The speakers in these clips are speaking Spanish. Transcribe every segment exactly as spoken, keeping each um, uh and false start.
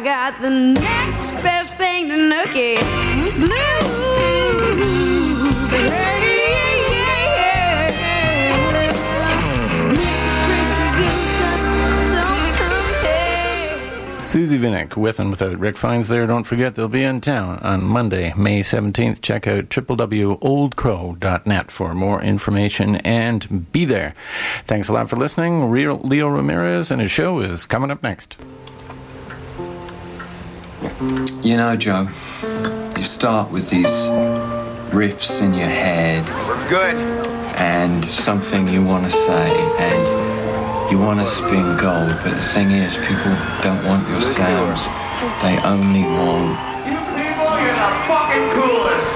got the next best thing to Nookie Blue. Susie Vinnick, with and without Rick Fines there. Don't forget they'll be in town on Monday, May seventeenth. Check out w w w dot old crow dot net for more information and be there. Thanks a lot for listening. Real Leo Ramirez and his show is coming up next. You know, Joe, you start with these riffs in your head. We're good. And something you want to say, and you want to spin gold, but the thing is, people don't want your sounds. They only want... You people, you're the fucking coolest!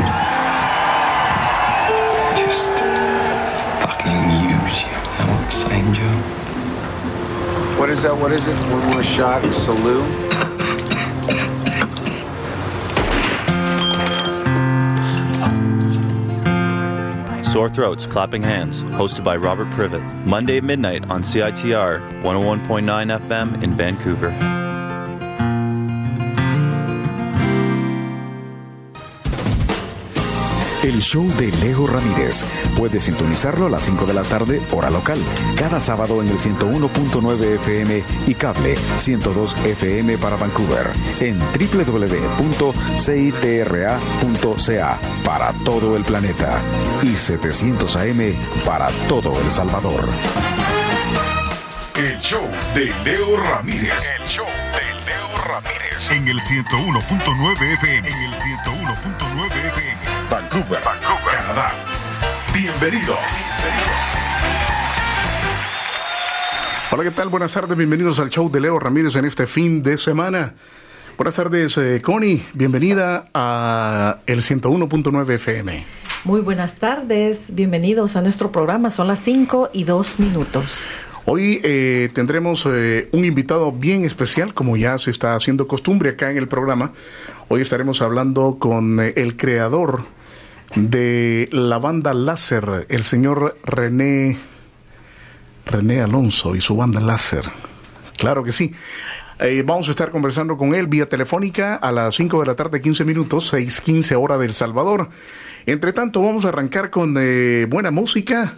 Just fucking use you. Know what I'm saying, Joe? What is that? What is it? One more shot and salute? Sore Throats, Clapping Hands, hosted by Robert Privet. Monday at midnight on C I T R one oh one point nine F M in Vancouver. El show de Leo Ramírez. Puedes sintonizarlo a las cinco de la tarde, hora local. Cada sábado en el ciento uno punto nueve F M y cable ciento dos F M para Vancouver. En w w w punto c i t r a punto c a para todo el planeta. Y setecientos A M para todo El Salvador. El show de Leo Ramírez. El show de Leo Ramírez. En el ciento uno punto nueve F M. En el ciento uno punto nueve F M. Vancouver, Vancouver, Canadá. Bienvenidos. Hola, ¿qué tal? Buenas tardes, bienvenidos al show de Leo Ramírez en este fin de semana. Buenas tardes, eh, Connie, bienvenida a el ciento uno punto nueve F M. Muy buenas tardes, bienvenidos a nuestro programa, son las cinco y dos minutos. Hoy eh, tendremos eh, un invitado bien especial, como ya se está haciendo costumbre acá en el programa. Hoy estaremos hablando con eh, el creador de la banda Láser, el señor René René Alonso y su banda Láser. Claro que sí. Eh, vamos a estar conversando con él vía telefónica a las cinco de la tarde, quince minutos, seis quince hora del Salvador. Entre tanto, vamos a arrancar con eh, buena música.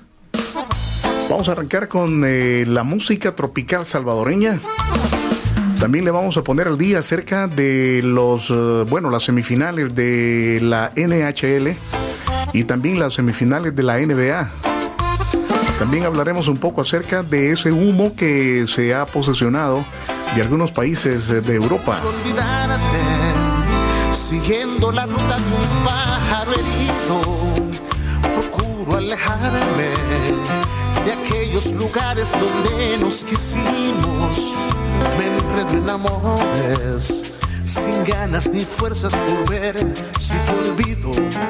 Vamos a arrancar con eh, la música tropical salvadoreña. También le vamos a poner al día acerca de los, uh, bueno, las semifinales de la N H L y también las semifinales de la N B A. También hablaremos un poco acerca de ese humo que se ha posesionado de algunos países de Europa. Olvídate, siguiendo la ruta de un pájaro herido, procuro alejarme de aquellos lugares donde nos quisimos. Me enredo en amores, sin ganas ni fuerzas por ver si te olvido.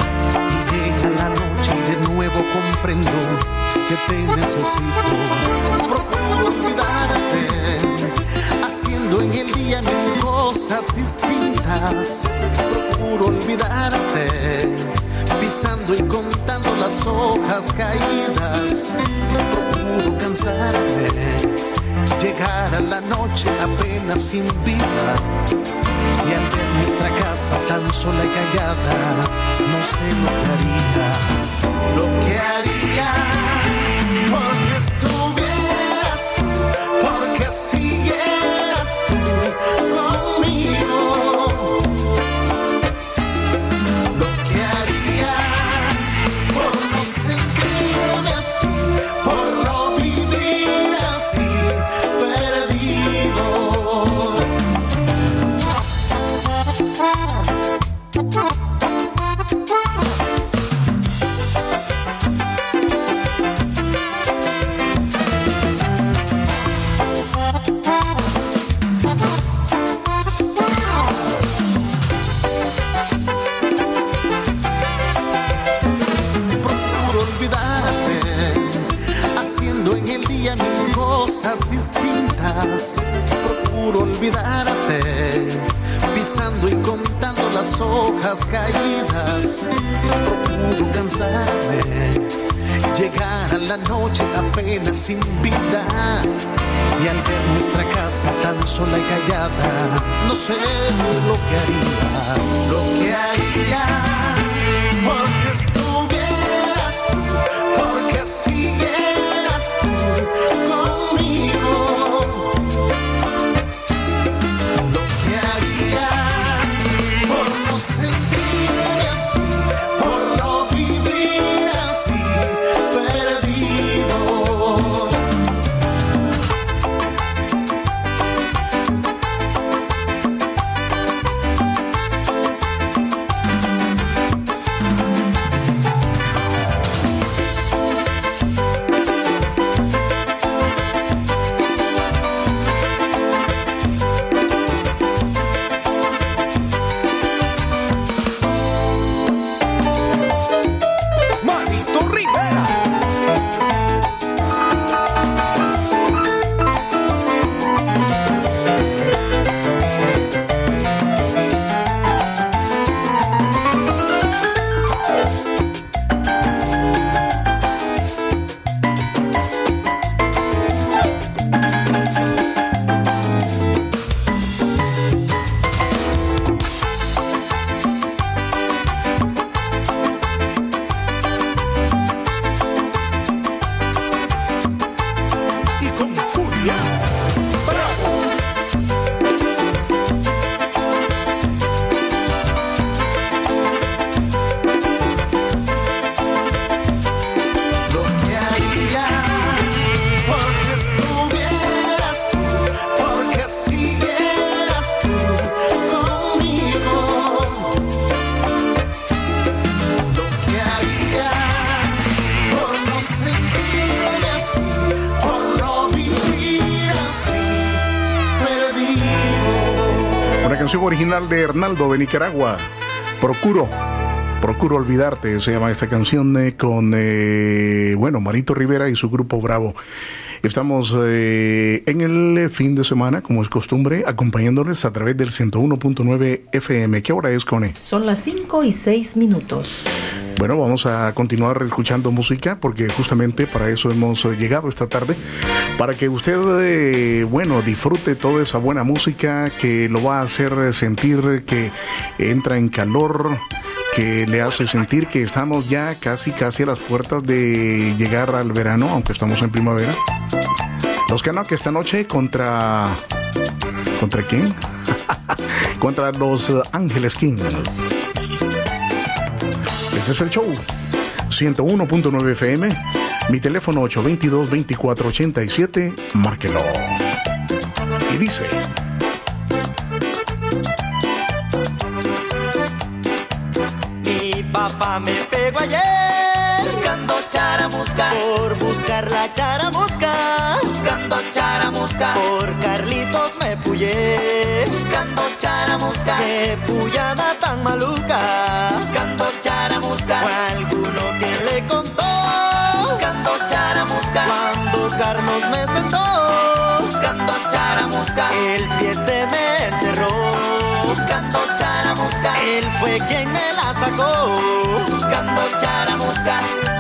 Y llega la noche y de nuevo comprendo que te necesito. Procuro olvidarte, haciendo en el día mil cosas distintas. Procuro olvidarte, pisando y contando las hojas caídas. Procuro cansarme, llegar a la noche apenas sin vida. Y al ver nuestra casa tan sola y callada, no sé lo que haría, lo que haría, porque estuvieras, porque siguieras conmigo. Lo que haría por no sentirme así, por no vivir así, perdido. Distintas, procuro olvidarte, pisando y contando las hojas caídas. Procuro cansarme, llegar a la noche apenas sin vida. Y al ver nuestra casa tan sola y callada, no sé lo que haría, lo que haría, porque estuvieras tú, porque siguieras tú conmigo, lo que haría, por no sentirme así, por no vivir así, perdido. Original de Hernaldo de Nicaragua, Procuro, Procuro Olvidarte, se llama esta canción eh, con, eh, bueno, Marito Rivera y su grupo Bravo. Estamos eh, en el fin de semana, como es costumbre, acompañándoles a través del ciento uno punto nueve F M. ¿Qué hora es, Cone? Son las cinco y seis minutos. Bueno, vamos a continuar escuchando música porque justamente para eso hemos llegado esta tarde, para que usted, eh, bueno, disfrute toda esa buena música que lo va a hacer sentir que entra en calor, que le hace sentir que estamos ya casi, casi a las puertas de llegar al verano, aunque estamos en primavera. Los Canucks esta noche contra... ¿Contra quién? Contra los Ángeles Kings. Este es el show, ciento uno punto nueve F M, mi teléfono ocho dos dos, veinticuatro ochenta y siete, márquelo. Y dice... Mi papá me pegó ayer buscando charamusca, por buscar la charamusca, buscando charamusca, por Carlitos me puyé, buscando charamusca, qué puyada tan maluca, buscando charamusca, fue alguno que le contó, buscando charamusca, cuando Carlos me sentó, buscando charamusca, el pie se me enterró, buscando charamusca, él fue quien me la sacó, buscando charamusca.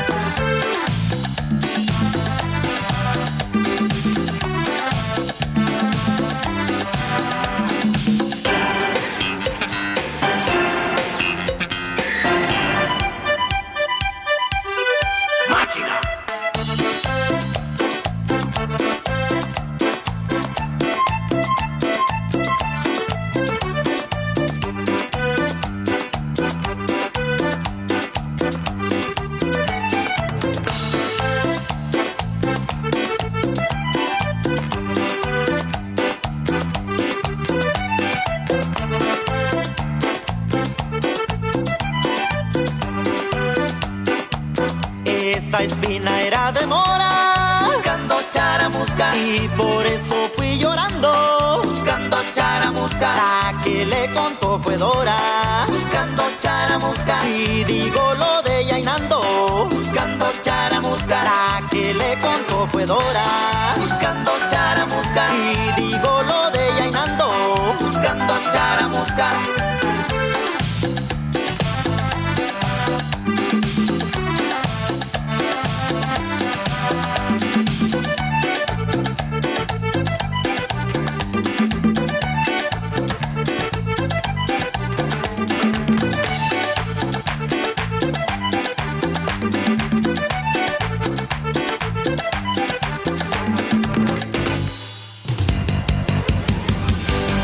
Esa espina era de mora, buscando charamusca, y por eso fui llorando, buscando charamusca. La que le contó fue Dora, buscando charamusca. Si digo lo de Yainando, buscando charamusca. La que le contó fue Dora, buscando charamusca. Si digo lo de Yainando, buscando charamusca.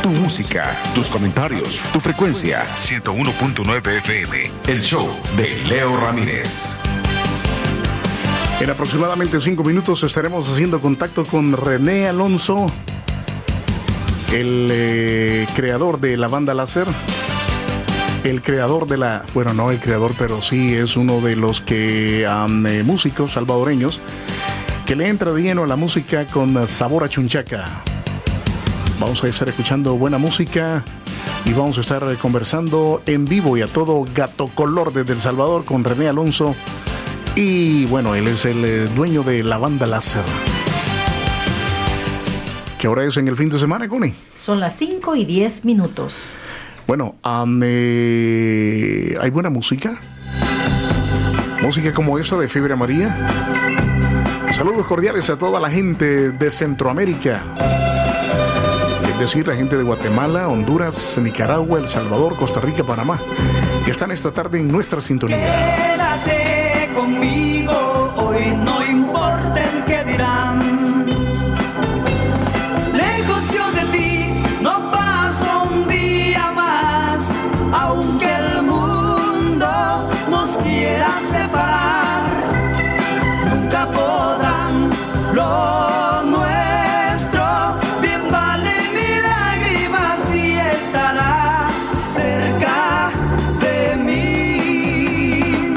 Tu música, tus comentarios, tu frecuencia. ciento uno punto nueve F M. El show de Leo Ramírez. En aproximadamente cinco minutos estaremos haciendo contacto con René Alonso, el eh, creador de la banda Láser. El creador de la... Bueno, no el creador, pero sí es uno de los que um, eh, músicos salvadoreños que le entra de lleno a la música con sabor a chunchaca. Vamos a estar escuchando buena música y vamos a estar conversando en vivo y a todo gato color desde El Salvador con René Alonso. Y bueno, él es el eh, dueño de la banda Láser. ¿Qué hora es en el fin de semana, Connie? Son las cinco y diez minutos. Bueno, um, eh, hay buena música. Música como esa de Fiebre Amarilla. Saludos cordiales a toda la gente de Centroamérica. Es decir, la gente de Guatemala, Honduras, Nicaragua, El Salvador, Costa Rica, Panamá, que están esta tarde en nuestra sintonía. Quédate conmigo, hoy no importa el que dirán. Lejos yo de ti, no paso un día más, aunque el mundo nos quiera separar, nunca podrán lo nuestro, bien vale mi lágrima si estarás cerca de mí.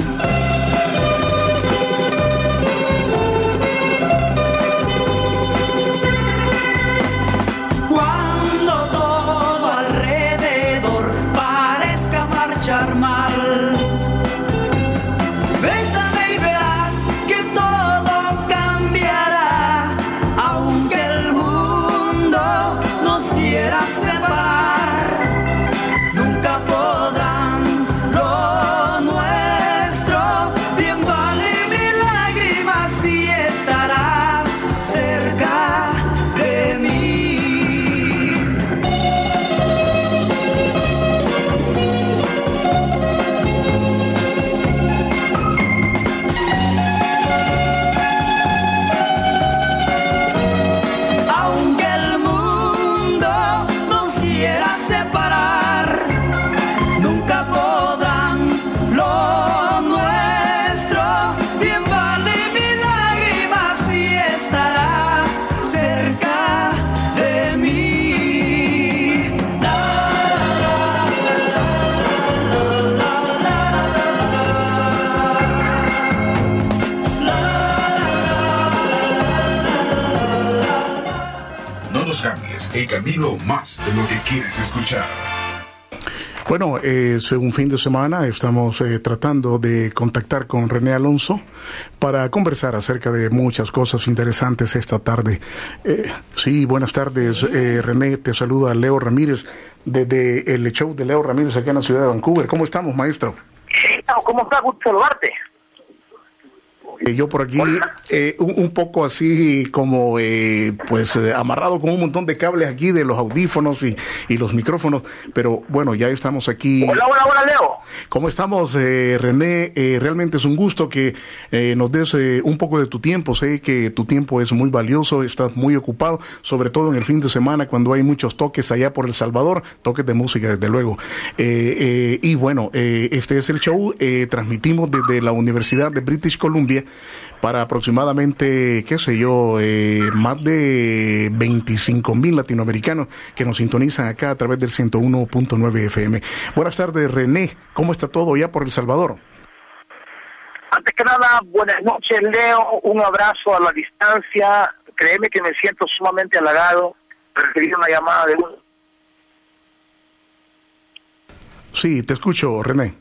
Cuando todo alrededor parezca marchar mal, bésame y verás que todo cambiará, aunque el mundo nos quiera separar, nunca podrán lo nuestro, bien vale mi lágrima si estarás cerca de mí. Aunque el mundo nos quiera separar, nunca podrán lo nuestro, bien vale mi lágrima si estarás cerca de mí. La, la, la, No nos cambies el camino más de lo que quieres escuchar. Bueno, es un fin de semana, estamos eh, tratando de contactar con René Alonso para conversar acerca de muchas cosas interesantes esta tarde. Eh, sí, buenas tardes, eh, René, te saluda Leo Ramírez desde el show de Leo Ramírez acá en la ciudad de Vancouver. ¿Cómo estamos, maestro? ¿Cómo está? Gusto saludarte. Eh, yo por aquí eh, un, un poco así como eh, pues eh, amarrado con un montón de cables aquí de los audífonos y, y los micrófonos, pero bueno, ya estamos aquí. Hola, hola, hola, Leo. ¿Cómo estamos, eh, René? Eh, realmente es un gusto que eh, nos des eh, un poco de tu tiempo. Sé que tu tiempo es muy valioso, estás muy ocupado, sobre todo en el fin de semana cuando hay muchos toques allá por El Salvador, toques de música, desde luego. Eh, eh, y bueno, eh, este es el show, eh, transmitimos desde la Universidad de British Columbia para aproximadamente, qué sé yo, eh, más de veinticinco mil latinoamericanos que nos sintonizan acá a través del ciento uno punto nueve F M. Buenas tardes, René. ¿Cómo está todo ya por El Salvador? Antes que nada, buenas noches, Leo. Un abrazo a la distancia. Créeme que me siento sumamente halagado. Recibí una llamada de un... Sí, te escucho, René.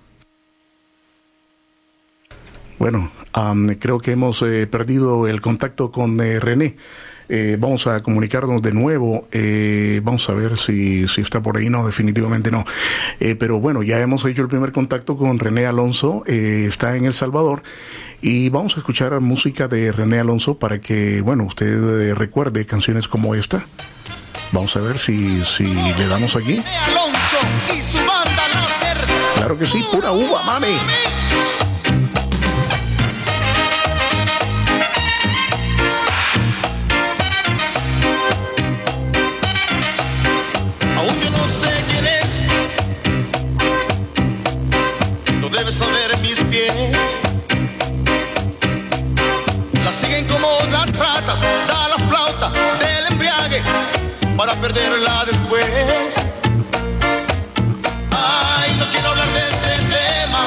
Bueno, um, creo que hemos eh, perdido el contacto con eh, René. Eh, vamos a comunicarnos de nuevo. Eh, vamos a ver si, si está por ahí. No, definitivamente no. Eh, pero bueno, ya hemos hecho el primer contacto con René Alonso. Eh, está en El Salvador. Y vamos a escuchar música de René Alonso para que, bueno, usted eh, recuerde canciones como esta. Vamos a ver si, si le damos aquí. René Alonso y su banda Láser. Claro que sí, pura uva, mami. Aún yo para perderla después. Ay, no quiero hablar de este tema,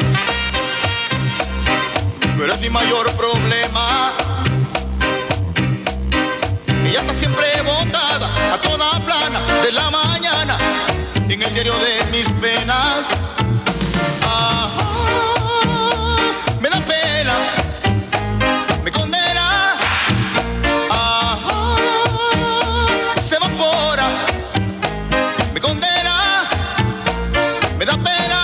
pero es mi mayor problema. Ella está siempre botada a toda plana de la mañana en el diario de mis penas. Ah, me da pena, me condena. Ah, se evapora, me condena, me da pena.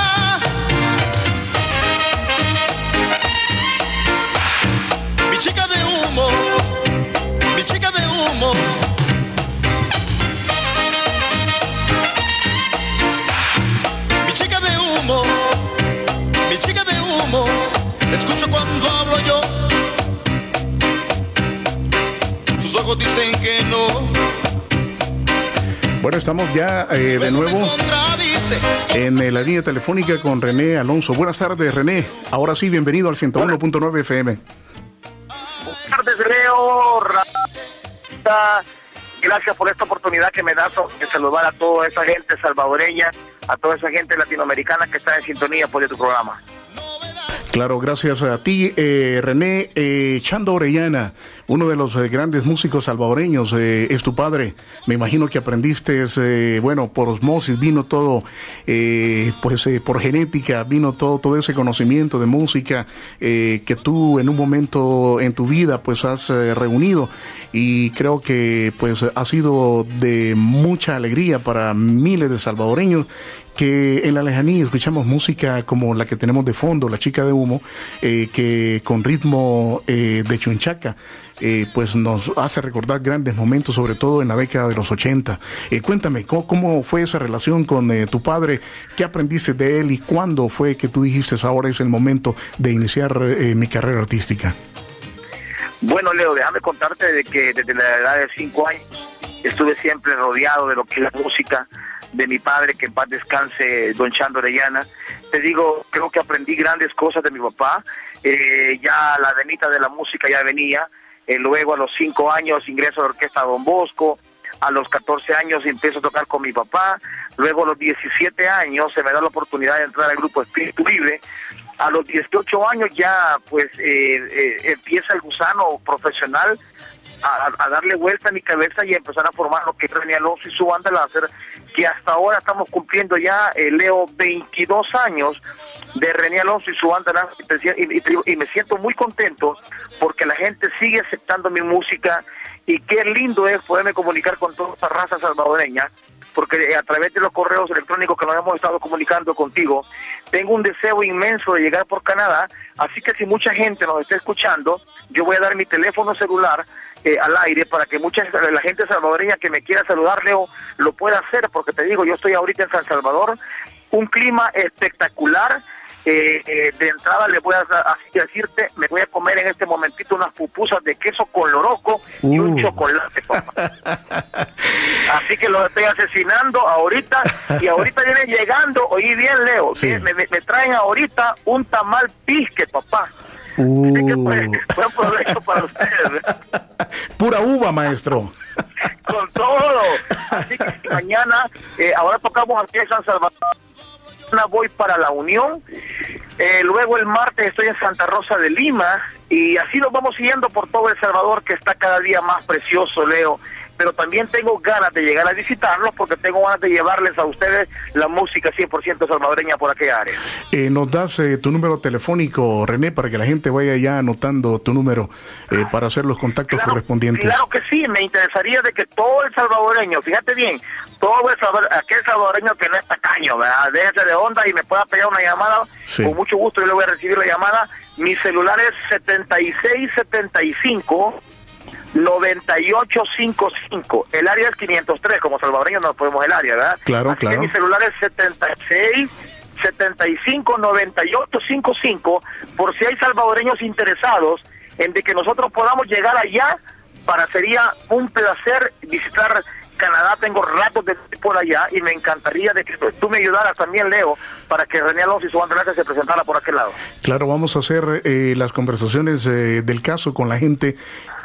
Mi chica de humo, mi chica de humo. Mi chica de humo, mi chica de humo. La escucho cuando hablo yo. Sus ojos dicen que no. Bueno, estamos ya eh, de nuevo en eh, la línea telefónica con René Alonso. Buenas tardes, René. Ahora sí, bienvenido al ciento uno punto nueve F M. Buenas tardes, Leo. Gracias por esta oportunidad que me das de saludar a toda esa gente salvadoreña, a toda esa gente latinoamericana que está en sintonía por tu programa. Claro, gracias a ti, eh, René. eh, Chando Orellana, uno de los eh, grandes músicos salvadoreños, eh, es tu padre. Me imagino que aprendiste, eh, bueno, por osmosis vino todo, eh, pues eh, por genética vino todo, todo ese conocimiento de música eh, que tú en un momento en tu vida pues has eh, reunido, y creo que pues ha sido de mucha alegría para miles de salvadoreños que en la lejanía escuchamos música como la que tenemos de fondo, La Chica de Humo, eh, que con ritmo eh, de chunchaca, eh, pues nos hace recordar grandes momentos, sobre todo en la década de los ochenta. Eh, cuéntame, ¿cómo, ¿cómo fue esa relación con eh, tu padre? ¿Qué aprendiste de él y cuándo fue que tú dijiste ahora es el momento de iniciar eh, mi carrera artística? Bueno, Leo, déjame contarte de que desde la edad de cinco años estuve siempre rodeado de lo que es la música de mi padre, que en paz descanse, don Chando Orellana. Te digo, creo que aprendí grandes cosas de mi papá. Eh, ya la venita de la música ya venía. Eh, luego a los cinco años ingreso a la orquesta Don Bosco. A los catorce años empiezo a tocar con mi papá. Luego a los diecisiete años se me da la oportunidad de entrar al grupo Espíritu Libre. A los dieciocho años ya pues eh, eh, empieza el gusano profesional A, a darle vuelta a mi cabeza y empezar a formar lo que es René Alonso y su banda láser, que hasta ahora estamos cumpliendo ya, eh, Leo, veintidós años de René Alonso y su banda láser, y, y, y me siento muy contento porque la gente sigue aceptando mi música, y qué lindo es poderme comunicar con toda esta raza salvadoreña, porque a través de los correos electrónicos que nos hemos estado comunicando contigo, tengo un deseo inmenso de llegar por Canadá, así que si mucha gente nos está escuchando, yo voy a dar mi teléfono celular Eh, al aire para que mucha la gente salvadoreña que me quiera saludar, Leo, lo pueda hacer, porque te digo, yo estoy ahorita en San Salvador, un clima espectacular. Eh, eh, de entrada le voy a así decirte, me voy a comer en este momentito unas pupusas de queso con loroco uh. y un chocolate, papá. Así que los estoy asesinando ahorita, y ahorita vienen llegando, oí bien, Leo, sí. me, me, me traen ahorita un tamal pisque, papá. Uh. Así que pues, buen provecho para ustedes. Pura uva, maestro. Con todo. Así que mañana, eh, ahora tocamos aquí en San Salvador, voy para La Unión, eh, luego el martes estoy en Santa Rosa de Lima, y así nos vamos siguiendo por todo El Salvador, que está cada día más precioso, Leo. Pero también tengo ganas de llegar a visitarlos, porque tengo ganas de llevarles a ustedes la música cien por ciento salvadoreña por aquella área. Eh, ¿Nos das eh, tu número telefónico, René, para que la gente vaya ya anotando tu número eh, para hacer los contactos claro, correspondientes? Claro que sí, me interesaría de que todo el salvadoreño, fíjate bien, todo el salvadoreño, aquel salvadoreño que no es tacaño, ¿verdad? Déjese de onda y me pueda pegar una llamada, sí. Con mucho gusto yo le voy a recibir la llamada. Mi celular es setenta y seis setenta y cinco noventa y ocho cincuenta y cinco. El área es quinientos tres, como salvadoreños no podemos el área, ¿verdad? Claro, Así claro. Que mi celular es setenta y seis setenta y cinco noventa y ocho cincuenta y cinco, por si hay salvadoreños interesados en de que nosotros podamos llegar allá. Para sería un placer visitar Canadá. Tengo ratos de por allá y me encantaría de que tú me ayudaras también, Leo, para que René Alonso y su banda se presentara por aquel lado. Claro, vamos a hacer eh, las conversaciones eh, del caso con la gente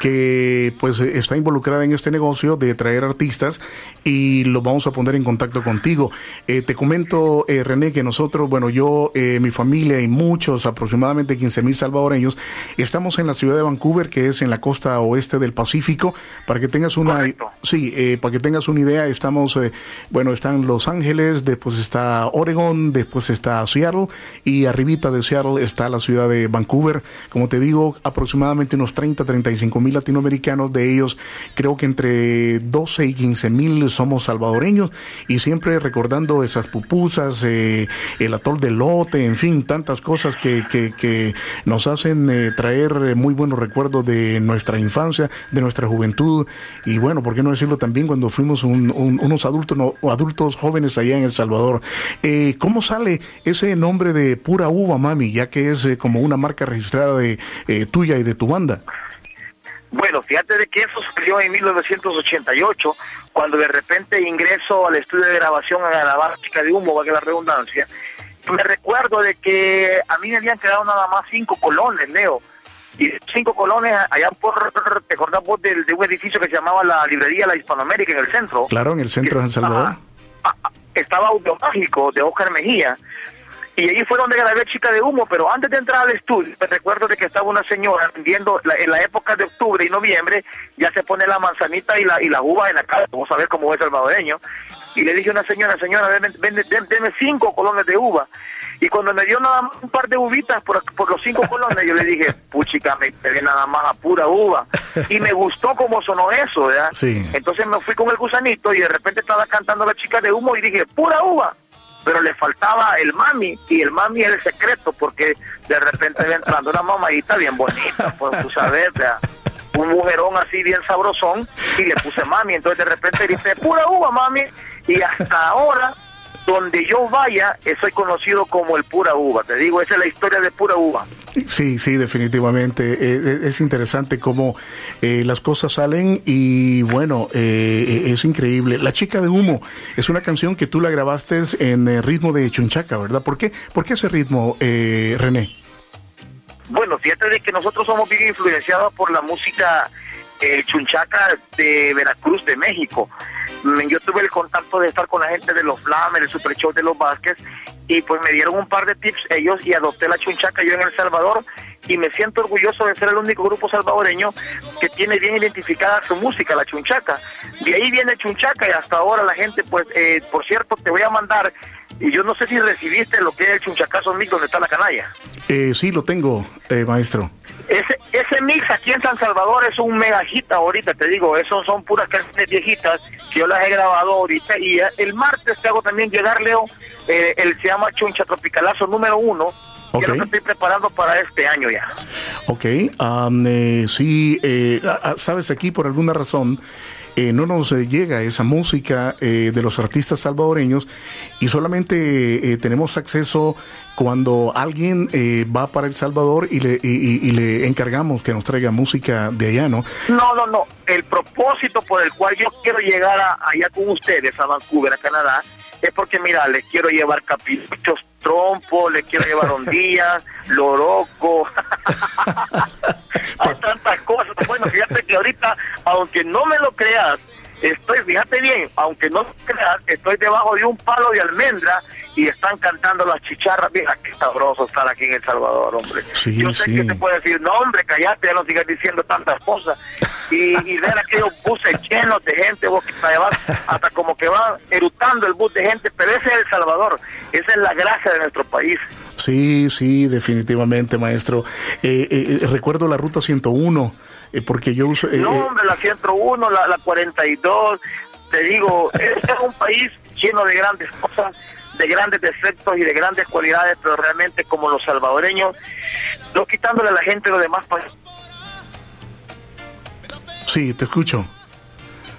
que pues está involucrada en este negocio de traer artistas y los vamos a poner en contacto contigo. Eh, te comento, eh, René, que nosotros, bueno, yo, eh, mi familia y muchos, aproximadamente quince mil salvadoreños, estamos en la ciudad de Vancouver, que es en la costa oeste del Pacífico. Para que tengas una, Correcto. sí, eh, para que tengas una idea, estamos, eh, bueno, están Los Ángeles, después está Oregon, después está Seattle y arribita de Seattle está la ciudad de Vancouver. Como te digo, aproximadamente unos treinta, treinta y cinco mil latinoamericanos, de ellos creo que entre doce y quince mil somos salvadoreños, y siempre recordando esas pupusas, eh, el atol de lote, en fin, tantas cosas que, que, que nos hacen eh, traer muy buenos recuerdos de nuestra infancia, de nuestra juventud, y bueno, ¿por qué no decirlo también cuando fuimos un, un, unos adultos, no, adultos jóvenes allá en El Salvador? Eh, ¿Cómo sale ese nombre de Pura Uva, mami, ya que es eh, como una marca registrada de eh, tuya y de tu banda? Bueno, fíjate de que eso salió en mil novecientos ochenta y ocho, cuando de repente ingreso al estudio de grabación a grabar Chica de Humo, valga la redundancia. Me recuerdo de que a mí me habían quedado nada más cinco colones, Leo. Y cinco colones allá por, ¿te acordás vos del, de un edificio que se llamaba la Librería La Hispanoamérica en el centro? Claro, en el centro de El Salvador. Ah, ah, estaba Audio Mágico de Óscar Mejía. Y allí fue donde grabé Chica de Humo, pero antes de entrar al estudio, me recuerdo de que estaba una señora vendiendo, la, en la época de octubre y noviembre, ya se pone la manzanita y la y la uva en la calle, vamos a ver cómo es salvadoreño. Y le dije a una señora, señora, deme, deme, deme cinco colones de uva. Y cuando me dio nada más un par de uvitas por, por los cinco colones, yo le dije, puchica, me pedí nada más a pura uva. Y me gustó cómo sonó eso, ¿verdad? Sí. Entonces me fui con el gusanito y de repente estaba cantando la Chica de Humo y dije, pura uva. Pero le faltaba el mami, y el mami es el secreto, porque de repente iba entrando una mamadita bien bonita, pues tú sabes, ¿verdad? Un mujerón así bien sabrosón, y le puse mami, entonces de repente dice, pura uva, mami, y hasta ahora, donde yo vaya, soy conocido como el Pura Uva, te digo, esa es la historia de Pura Uva. Sí, sí, definitivamente. Eh, es interesante cómo eh, las cosas salen y bueno, eh, es increíble. La Chica de Humo es una canción que tú la grabaste en el ritmo de chunchaca, ¿verdad? ¿Por qué, ¿Por qué ese ritmo, eh, René? Bueno, fíjate de que nosotros somos bien influenciados por la música eh, chunchaca de Veracruz, de México. Yo tuve el contacto de estar con la gente de los Flames, el Super Show de los Vázquez, y pues me dieron un par de tips ellos y adopté la chunchaca yo en El Salvador, y me siento orgulloso de ser el único grupo salvadoreño que tiene bien identificada su música, la chunchaca. De ahí viene chunchaca y hasta ahora la gente, pues, eh, por cierto, te voy a mandar, y yo no sé si recibiste lo que es el chunchacazo mix donde está la canalla. Eh, sí, lo tengo, eh, maestro. Ese, ese mix aquí en San Salvador es un mega hit ahorita, te digo, esos son puras canciones viejitas que yo las he grabado ahorita, y el martes te hago también llegar, Leo, eh, el se llama Chuncha Tropicalazo número uno, okay, que es lo que estoy preparando para este año ya. Ok, um, eh, sí, eh, sabes, aquí por alguna razón Eh, no nos eh, llega esa música eh, de los artistas salvadoreños, y solamente eh, tenemos acceso cuando alguien eh, va para El Salvador y le, y, y, y le encargamos que nos traiga música de allá, ¿no? No, no, no. El propósito por el cual yo quiero llegar a, allá con ustedes, a Vancouver, a Canadá, es porque, mira, les quiero llevar capiruchos, trompos, les quiero llevar ondillas, loroco. Hay tantas cosas. Bueno, fíjate que ahorita, aunque no me lo creas, estoy, fíjate bien, aunque no me creas, estoy debajo de un palo de almendra y están cantando las chicharras. Mira qué sabroso estar aquí en El Salvador, hombre. Sí, yo sé sí. que te puede decir, no, hombre, callate, ya no sigas diciendo tantas cosas. Y, y ver aquellos buses llenos de gente, vos que te vas hasta como que va erutando el bus de gente, pero ese es El Salvador, esa es la gracia de nuestro país. Sí, sí, definitivamente, maestro. Eh, eh, recuerdo la ruta ciento uno, eh, porque yo uso... Eh, no, hombre, la ciento uno, la, la cuarenta y dos, te digo, este es un país lleno de grandes cosas, de grandes defectos y de grandes cualidades, pero realmente como los salvadoreños, no quitándole a la gente los demás países. Sí, te escucho.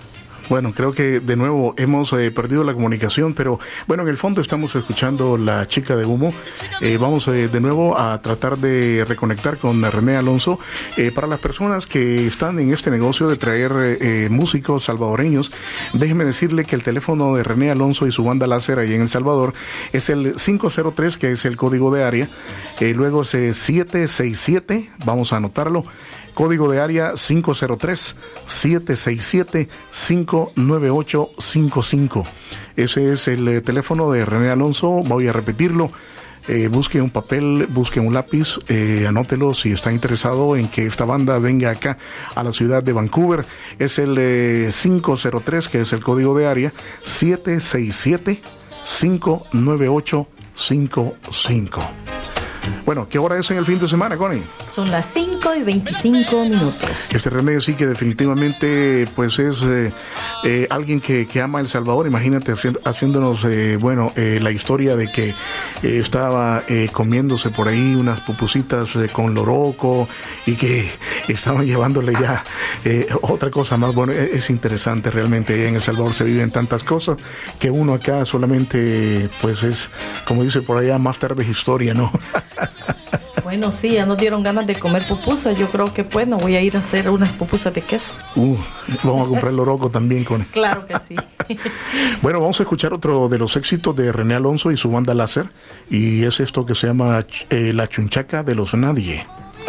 Bueno, creo que de nuevo hemos eh, perdido la comunicación, pero bueno, en el fondo estamos escuchando La Chica de Humo. Eh, vamos eh, de nuevo a tratar de reconectar con René Alonso. Eh, para las personas que están en este negocio de traer eh, músicos salvadoreños, déjenme decirle que el teléfono de René Alonso y su banda láser ahí en El Salvador es el cinco cero tres, que es el código de área. Eh, luego es eh, siete seis siete, vamos a anotarlo. Código de área cinco cero tres, siete seis siete, cinco nueve ocho cinco cinco. Ese es el eh, teléfono de René Alonso. Voy a repetirlo. Eh, busque un papel, busque un lápiz, eh, anótelo si está interesado en que esta banda venga acá a la ciudad de Vancouver. Es el eh, cinco cero tres, que es el código de área, siete seis siete, cinco nueve ocho cinco cinco. Bueno, ¿qué hora es en el fin de semana, Connie? Son las cinco y veinticinco minutos. Este René sí que definitivamente pues es eh, eh, alguien que, que ama El Salvador. Imagínate haciéndonos, eh, bueno, eh, la historia de que eh, estaba eh, comiéndose por ahí unas pupusitas eh, con loroco y que estaban llevándole ya eh, otra cosa más. Bueno, es, es interesante realmente. En El Salvador se viven tantas cosas que uno acá solamente pues es, como dice por allá, más tarde es historia, ¿no? Bueno, sí, ya nos dieron ganas de comer pupusas. Yo creo que, bueno, voy a ir a hacer unas pupusas de queso. Uh, vamos a comprar el loroco también, con. Claro que sí. Bueno, vamos a escuchar otro de los éxitos de René Alonso y su banda láser. Y es esto que se llama eh, La Chunchaca de los Nadie.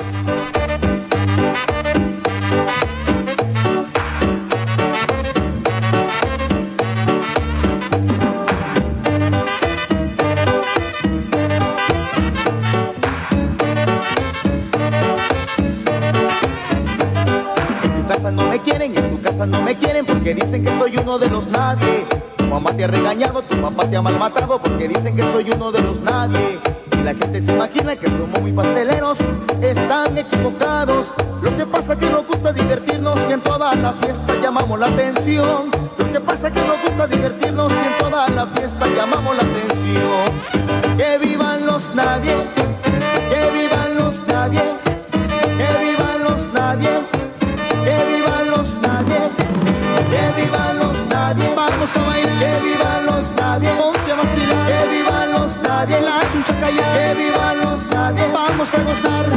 No me quieren porque dicen que soy uno de los nadie. Tu mamá te ha regañado, tu papá te ha malmatado porque dicen que soy uno de los nadie. Y la gente se imagina que somos muy pasteleros. Están equivocados. Lo que pasa que nos gusta divertirnos y en toda la fiesta llamamos la atención. Lo que pasa que nos gusta divertirnos y en toda la fiesta llamamos la atención. Que vivan los nadie, que vivan los nadie, que vivan los nadie. Que vivan los nadie, que vivan los nadie, vamos a bailar, que vivan los nadie, ponte a vacilar, que vivan los nadie, la chunchaca ya, que vivan los nadie, vamos a gozar.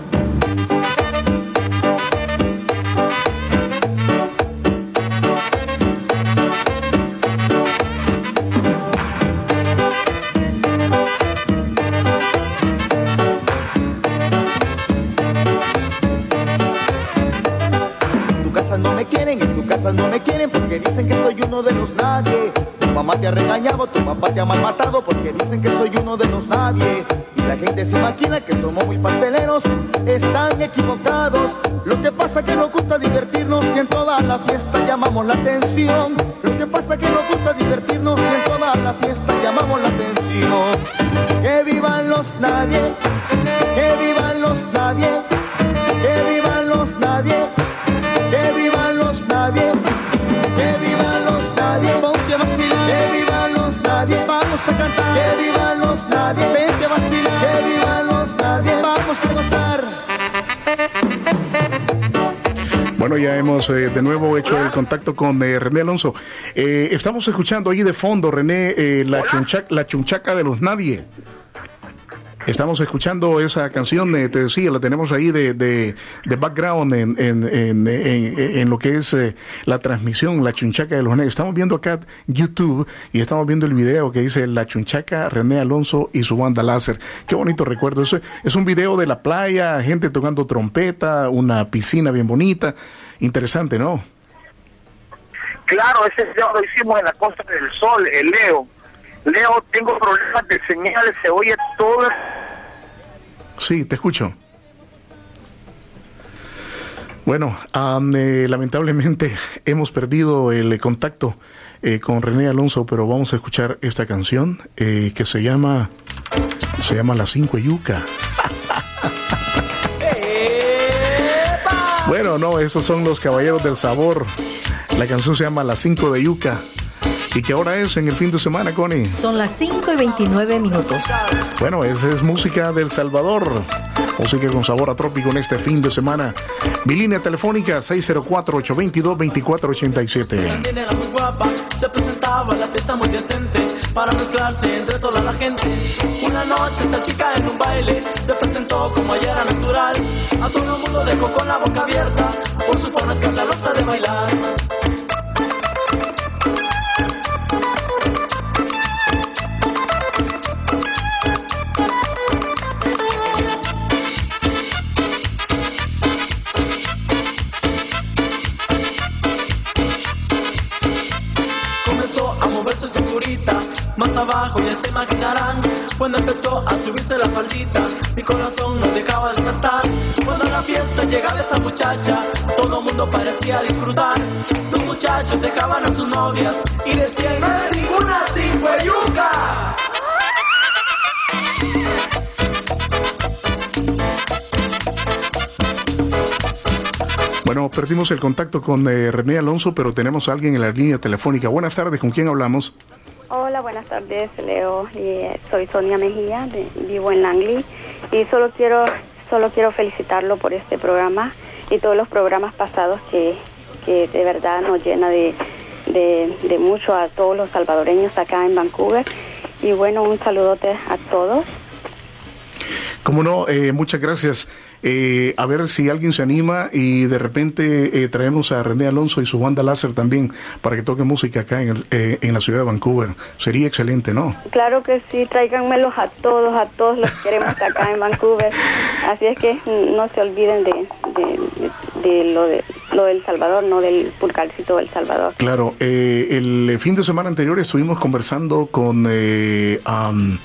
No me quieren porque dicen que soy uno de los nadie. Tu mamá te ha regañado, tu papá te ha malmatado porque dicen que soy uno de los nadie. Y la gente se imagina que somos muy pasteleros. Están equivocados. Lo que pasa que nos gusta divertirnos y en toda la fiesta llamamos la atención. Lo que pasa que nos gusta divertirnos y en toda la fiesta llamamos la atención. Que vivan los nadie, que vivan los nadie, que vivan los nadie. Que vivan los nadie, que vivan los nadie, ponte a vacilar, que vivan los nadie, vamos a cantar, que vivan los nadie, vente a vacilar, que vivan los nadie, vamos a gozar. Bueno, ya hemos eh, de nuevo hecho el contacto con eh, René Alonso. Eh, estamos escuchando ahí de fondo, René, eh, la, chunchaca, la chunchaca de los nadie. Estamos escuchando esa canción, eh, te decía, la tenemos ahí de, de, de background en, en, en, en, en lo que es eh, la transmisión, La Chunchaca de los Nadie. Estamos viendo acá YouTube y estamos viendo el video que dice La Chunchaca, René Alonso y su banda láser. Qué bonito recuerdo. Eso es un video de la playa, gente tocando trompeta, una piscina bien bonita. Interesante, ¿no? Claro, ese video lo hicimos en la Costa del Sol, el Leo. Leo, tengo problemas de señales, se oye todo. Sí, te escucho. Bueno, um, eh, lamentablemente hemos perdido el contacto eh, con René Alonso, pero vamos a escuchar esta canción eh, que se llama se llama La Cinco de Yuca. Bueno, no, esos son los Caballeros del Sabor. La canción se llama La Cinco de Yuca. ¿Y qué hora es en el fin de semana, Connie? Son las cinco y veintinueve minutos. Bueno, esa es música del Salvador. Música con sabor a trópico en este fin de semana. Mi línea telefónica seis cero cuatro, ocho dos dos, dos cuatro ocho siete. También era muy guapa, se presentaba a las fiestas muy decentes para mezclarse entre toda la gente. Una noche esa chica en un baile se presentó como ella era natural. A todo el mundo dejó con la boca abierta por su forma escandalosa de bailar. Comenzó a moverse cinturita, más abajo ya se imaginarán. Cuando empezó a subirse la faldita, mi corazón no dejaba de saltar. Cuando a la fiesta llegaba esa muchacha, todo el mundo parecía disfrutar. Los muchachos dejaban a sus novias y decían: no es ninguna cingüeyuca. Bueno, perdimos el contacto con eh, René Alonso, pero tenemos a alguien en la línea telefónica. Buenas tardes, ¿con quién hablamos? Hola, buenas tardes, Leo. Eh, soy Sonia Mejía, de, vivo en Langley, y solo quiero solo quiero felicitarlo por este programa y todos los programas pasados que, que de verdad nos llena de, de, de mucho a todos los salvadoreños acá en Vancouver. Y bueno, un saludote a todos. Cómo no, eh, muchas gracias. Eh, a ver si alguien se anima y de repente eh, traemos a René Alonso y su banda láser también para que toque música acá en, el, eh, en la ciudad de Vancouver. Sería excelente, ¿no? Claro que sí, tráiganmelos a todos, a todos los queremos acá en Vancouver. Así es que no se olviden de, de, de, de, lo, de lo del Salvador, no del Pulgarcito del Salvador. Claro, eh, el fin de semana anterior estuvimos conversando con... Eh, um,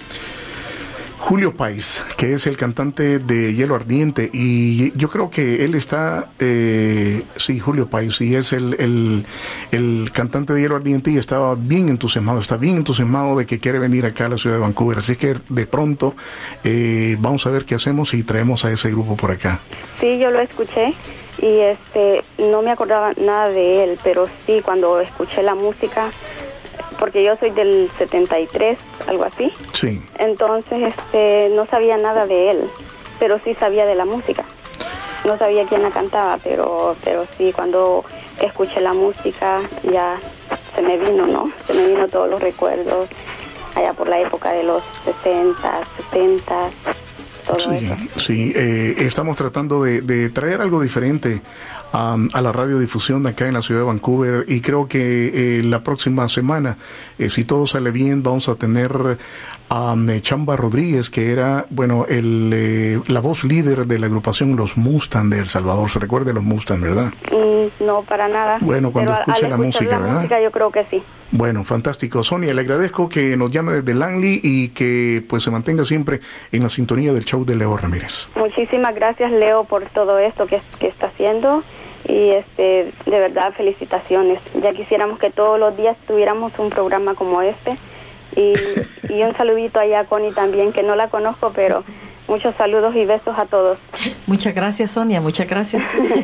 Julio Páez, que es el cantante de Hielo Ardiente, y yo creo que él está, eh, sí, Julio Páez, y es el, el, el cantante de Hielo Ardiente, y estaba bien entusiasmado, está bien entusiasmado de que quiere venir acá a la ciudad de Vancouver, así que de pronto eh, vamos a ver qué hacemos y traemos a ese grupo por acá. Sí, yo lo escuché, y este no me acordaba nada de él, pero sí, cuando escuché la música, porque yo soy del setenta y tres, algo así. Sí. Entonces, este, no sabía nada de él, pero sí sabía de la música. No sabía quién la cantaba, pero, pero sí, cuando escuché la música ya se me vino, ¿no? Se me vino todos los recuerdos allá por la época de los sesenta, setenta, todo sí, eso. Sí, eh, estamos tratando de, de traer algo diferente Um, a la radiodifusión de acá en la ciudad de Vancouver, y creo que eh, la próxima semana, eh, si todo sale bien, vamos a tener a um, Chamba Rodríguez, que era, bueno, el eh, la voz líder de la agrupación Los Mustang de El Salvador. ¿Se recuerda de Los Mustang, verdad? Mm, no, para nada. Bueno, cuando Pero escuche al la escuchar música, la ¿verdad? música, yo creo que sí. Bueno, fantástico. Sonia, le agradezco que nos llame desde Langley y que pues se mantenga siempre en la sintonía del show de Leo Ramírez. Muchísimas gracias, Leo, por todo esto que, que está haciendo. Y este, de verdad, felicitaciones. Ya quisiéramos que todos los días tuviéramos un programa como este. Y, y un saludito allá a Connie también, que no la conozco, pero muchos saludos y besos a todos. Muchas gracias, Sonia, muchas gracias.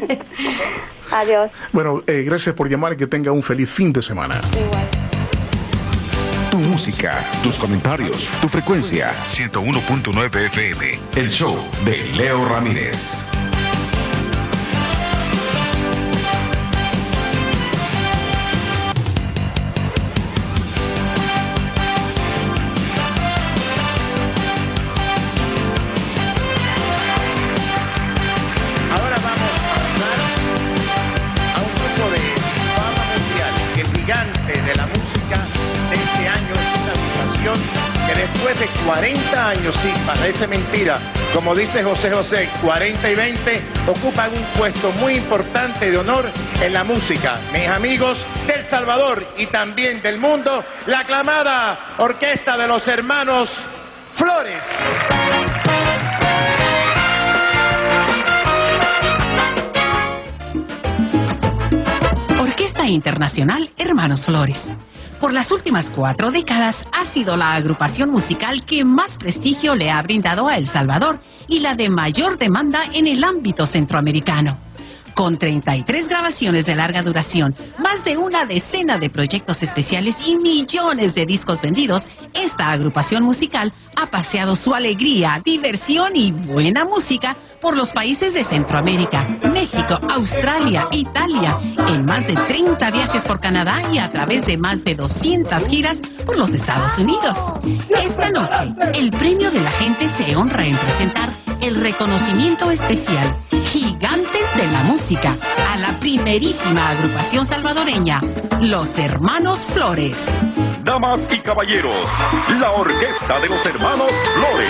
Adiós. Bueno, eh, gracias por llamar y que tenga un feliz fin de semana. Igual. Tu música, tus comentarios, tu frecuencia. ciento uno punto nueve F M. El show de Leo Ramírez. De la música de este año es una agrupación que después de cuarenta años, sí, parece mentira, como dice José José, cuarenta y veinte, ocupan un puesto muy importante de honor en la música. Mis amigos del Salvador y también del mundo, la aclamada orquesta de los hermanos Flores. Orquesta Internacional Hermanos Flores. Por las últimas cuatro décadas ha sido la agrupación musical que más prestigio le ha brindado a El Salvador y la de mayor demanda en el ámbito centroamericano. Con treinta y tres grabaciones de larga duración, más de una decena de proyectos especiales y millones de discos vendidos, esta agrupación musical ha paseado su alegría, diversión y buena música por los países de Centroamérica, México, Australia, Italia, en más de treinta viajes por Canadá y a través de más de doscientas giras por los Estados Unidos. Esta noche, el premio de la gente se honra en presentar el reconocimiento especial Gigantes de la Música a la primerísima agrupación salvadoreña, Los Hermanos Flores. Damas y caballeros, la orquesta de los Hermanos Flores.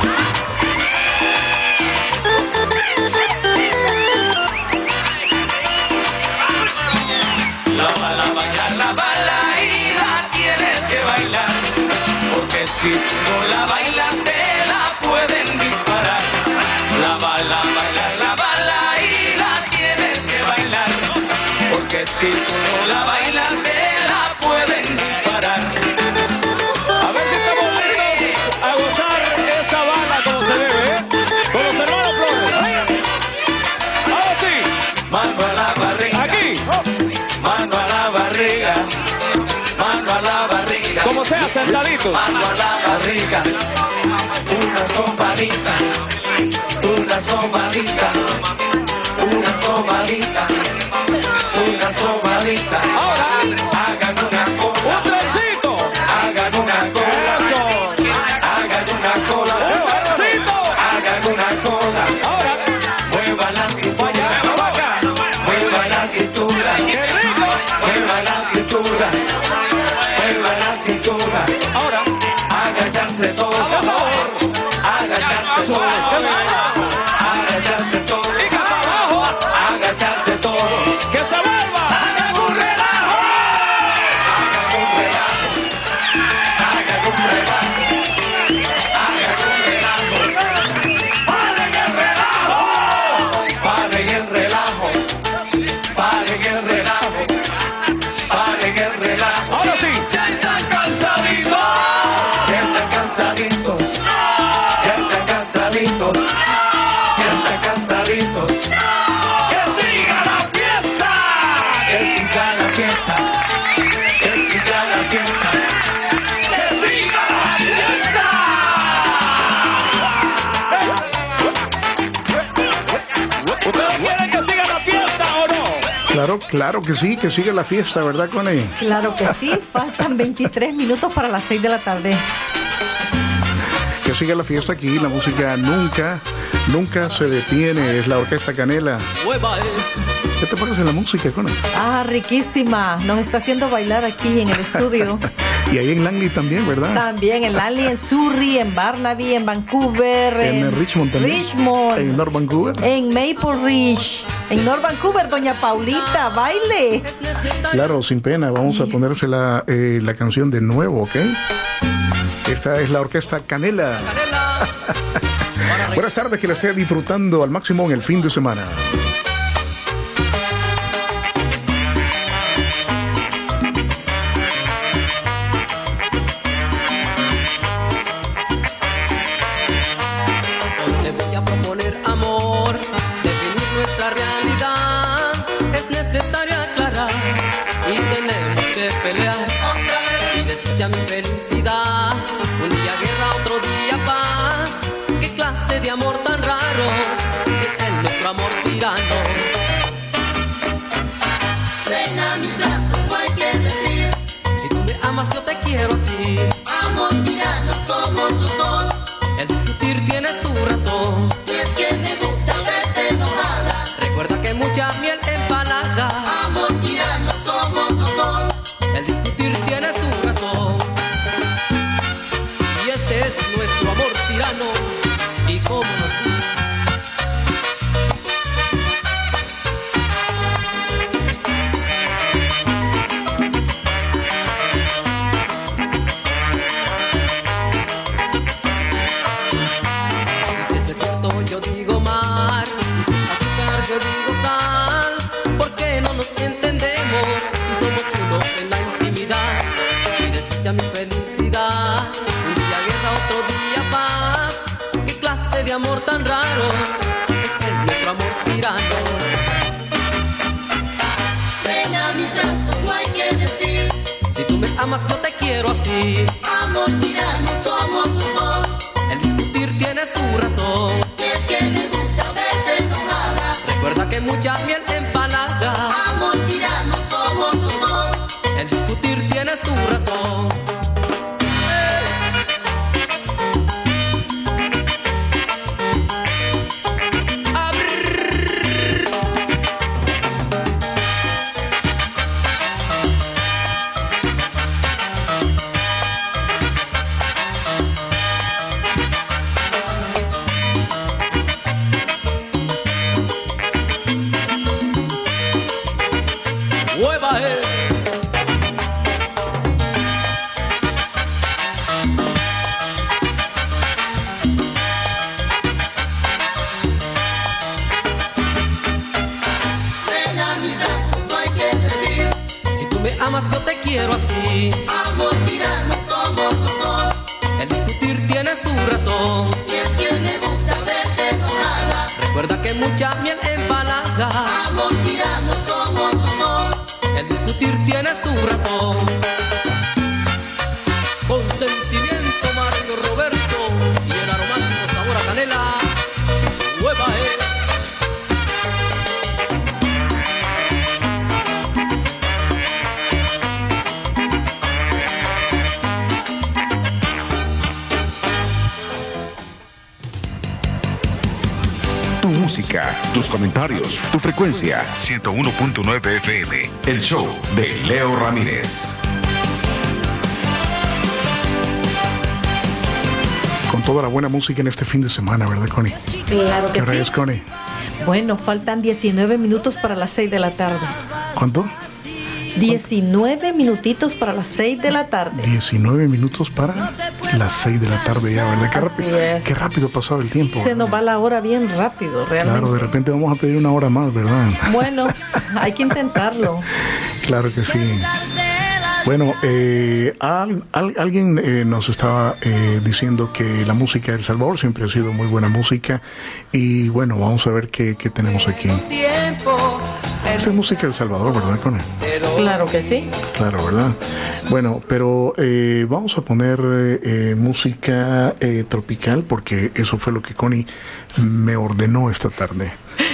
La bala, bailar la bala y la tienes que bailar, porque si tú no la bailas te la pueden disparar. La bala, bailar la bala y la tienes que bailar, porque si tú no la bailas te la pueden disparar. A ver si estamos listos a gozar esa bala como se debe, ¿eh? Con los Hermanos Flores. Ahora sí. Mano a la barriga. Aquí. Mano a la barriga. Mano a la barriga. Como sea, sentaditos. Mano a la barriga. Una sopadita. Una somadita, una somadita, una somadita. Ahora hagan una cola, un trencito, hagan una cola, hagan una cola, un trencito, hagan una cola. Ahora mueva la cintura, mueva la cintura, qué rico, mueva la cintura, mueva la cintura. Ahora agacharse todo, por favor, agacharse todo. Agacharse todo, agacharse todo, que se vuelva, hagan un relajo, hagan un relajo, hagan un relajo, hagan un relajo, paren el relajo, paren el relajo, paren el relajo, paren el relajo. Ahora sí, ya están cansaditos, ya están cansaditos, ya están cansaditos. Cansaditos. Que siga la fiesta, que siga la fiesta, que siga la fiesta, que siga la fiesta. ¿Ustedes quieren que siga la fiesta o no? Claro, claro que sí, que sigue la fiesta, ¿verdad, Connie? Claro que sí, faltan veintitrés minutos para las seis de la tarde. Que siga la fiesta aquí, la música nunca, nunca se detiene, es la Orquesta Canela. ¿Qué te parece la música, Connie? Ah, riquísima, nos está haciendo bailar aquí en el estudio. Y ahí en Langley también, ¿verdad? También en Langley, en Surrey, en Barnaby, en Vancouver, en, en Richmond también. Richmond, en North Vancouver, en Maple Ridge, en North Vancouver, doña Paulita, baile. Claro, sin pena, vamos a ponerse la, eh, la canción de nuevo, ¿ok? Esta es la Orquesta Canela. Buenas tardes, que la esté disfrutando al máximo en el fin de semana. Hoy te voy a proponer amor, definir nuestra realidad. Es necesario aclarar y tenemos que pelear. Y desdicha mi felicidad, un día guerra, otro día paz. ¿Qué clase de amor tan raro es el nuestro amor tirano? Ven a mis brazos, no hay que decir. Si tú me amas, yo te quiero así. Amor tirano, somos los dos. El discutir tiene su razón. Y es que me gusta verte enojada. Recuerda que mucha miel empalaga. Amor tirano, somos los dos. El discutir tiene su razón. Y este es nuestro amor tirano. Y cómo nos gusta. Y si esto es cierto, yo digo mar. Y si es azúcar, yo digo sal. ¿Por qué no nos entendemos? Y somos uno en la intimidad. Y desdicha mi felicidad. Un día guerra, otro día paz. ¿Qué clase de amor tan raro es el nuestro amor tirano? quiero así. Amor tirano somos los dos. El discutir tiene su razón. Y es que me gusta verte enojada. Recuerda que mucha miel empalaga. Amor tirano somos los dos. El discutir tiene su razón. Yo te quiero así. Amor tirano somos los dos. El discutir tiene su razón. Y es que me gusta verte enojada. Recuerda que mucha miel empalaga. Amor tirano somos los dos. El discutir tiene su razón. Con sentimiento Mario Roberto y el aromático sabor a canela. Hueva, eh. Tu música, tus comentarios, tu frecuencia. ciento uno punto nueve F M. El show de Leo Ramírez. Con toda la buena música en este fin de semana, ¿verdad, Connie? Claro que ¿Qué hora sí. es, Connie? Bueno, faltan diecinueve minutos para las seis de la tarde. ¿Cuánto? diecinueve minutitos para las seis de la tarde. diecinueve minutos para las seis de la tarde ya, ¿verdad? Qué Así rápido, es. qué rápido ha pasado el tiempo. Se nos va la hora bien rápido, realmente. Claro, de repente vamos a pedir una hora más, ¿verdad? Bueno, hay que intentarlo. Claro que sí. Bueno, eh, al, al, alguien eh, nos estaba eh, diciendo que la música de El Salvador siempre ha sido muy buena música. Y bueno, vamos a ver qué, qué tenemos aquí. Esta es música de El Salvador, ¿verdad, Connie? Claro que sí. Claro, ¿verdad? Bueno, pero eh, vamos a poner eh, música eh, tropical porque eso fue lo que Connie me ordenó esta tarde.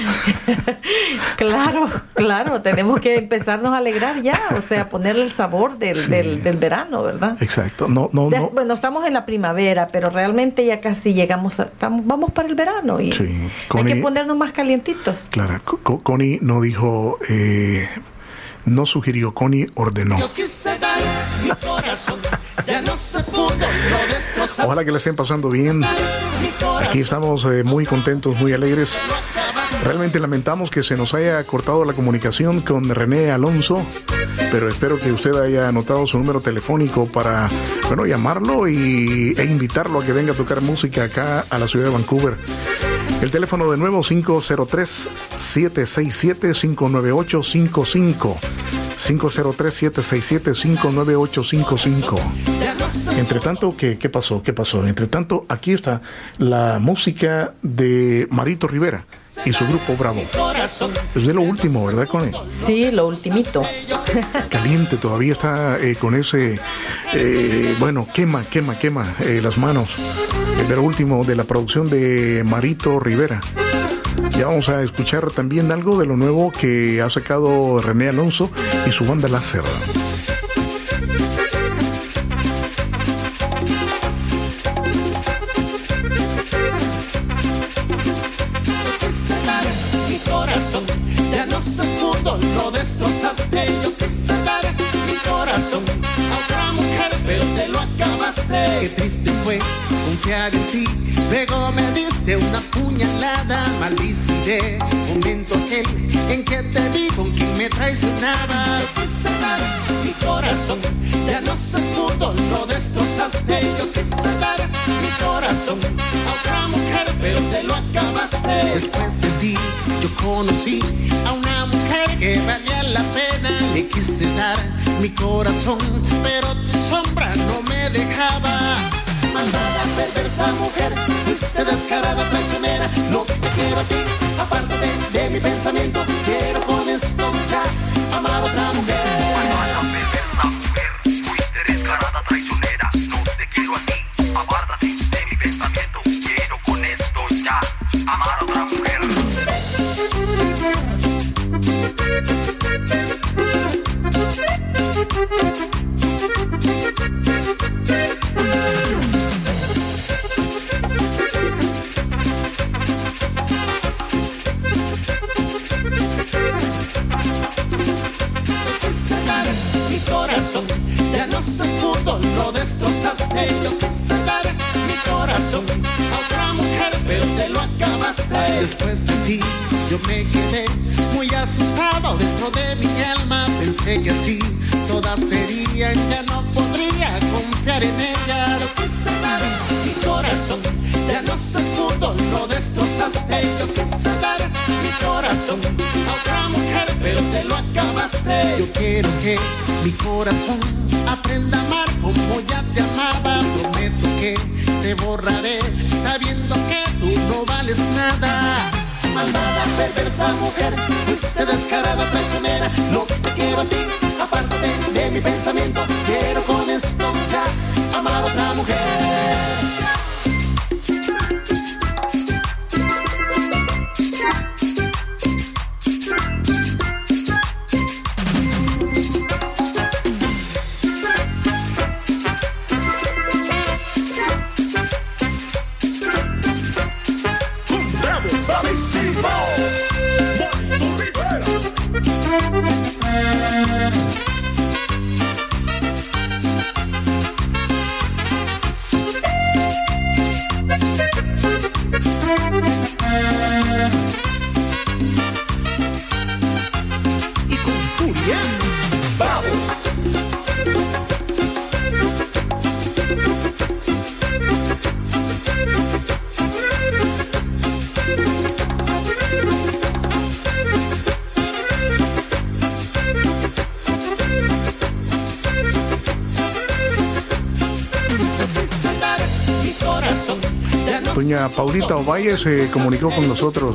Claro, claro, tenemos que empezarnos a alegrar ya, o sea, ponerle el sabor del, Sí. del, del verano, ¿verdad? Exacto. No, no, Des- no. Bueno, estamos en la primavera, pero realmente ya casi llegamos, a, estamos, vamos para el verano y Sí, hay Connie- que ponernos más calientitos. Claro, Co- Co- Connie no dijo, eh, no sugirió, Connie ordenó. Yo quise dar mi corazón, ya no se pudo, lo destrozó. Ojalá que le estén pasando bien. Aquí estamos eh, muy contentos, muy alegres. Realmente lamentamos que se nos haya cortado la comunicación con René Alonso, pero espero que usted haya anotado su número telefónico para, bueno, llamarlo y, e invitarlo a que venga a tocar música acá a la ciudad de Vancouver. El teléfono de nuevo cinco cero tres, siete seis siete, cinco nueve ocho cinco cinco. cinco cero tres, siete seis siete, cinco nueve ocho cinco cinco. Entre tanto, ¿qué, ¿qué pasó? ¿Qué pasó? Entre tanto, aquí está la música de Marito Rivera y su grupo Bravo. Es de lo último, ¿verdad, Connie? Sí, lo ultimito. Caliente, todavía está eh, con ese, eh, bueno, quema, quema, quema eh, las manos. Es de lo último de la producción de Marito Rivera. Ya vamos a escuchar también algo de lo nuevo que ha sacado René Alonso y su banda Láser. Quise dar mi corazón, ya no se pudo, lo destrozaste. Yo quise dar mi corazón a otra mujer, pero te lo acabaste. Qué triste fue confiar en ti, luego me diste una puñalada. Maldiciré momento aquel en que te vi con quien me traicionabas. Yo quise dar mi corazón, ya no se pudo, lo destrozaste. Yo quise dar mi corazón a otra mujer, pero te lo acabaste. Después de ti yo conocí a una mujer que valía la pena. Le quise dar mi corazón, pero tu sombra no me dejaba. Malvada, perversa mujer, fuiste descarada, traicionera. No te quiero a ti, apártate de mi pensamiento. Quiero con esto ya amar a otra mujer. Malvada, perversa mujer, fuiste descarada, sé fútbol, lo destrozaste. Yo quise dar mi corazón a otra mujer, pero te lo acabaste. Después de ti yo me quedé muy asustado. Dentro de mi alma pensé que así todas serían. Ya no podría confiar en ella. Yo quise dar mi corazón, ya no sé fútbol, lo destrozaste. Yo quise dar mi corazón a otra mujer, pero te lo acabaste. Yo quiero que mi corazón aprenda a amar como ya te amaba. Prometo que te borraré sabiendo que tú no vales nada. Malvada, perversa mujer, fuiste descarada, traicionera. No te quiero a ti, apártate de mi pensamiento. Quiero con esto ya amar a otra mujer. Doña Paulita Ovalle se comunicó con nosotros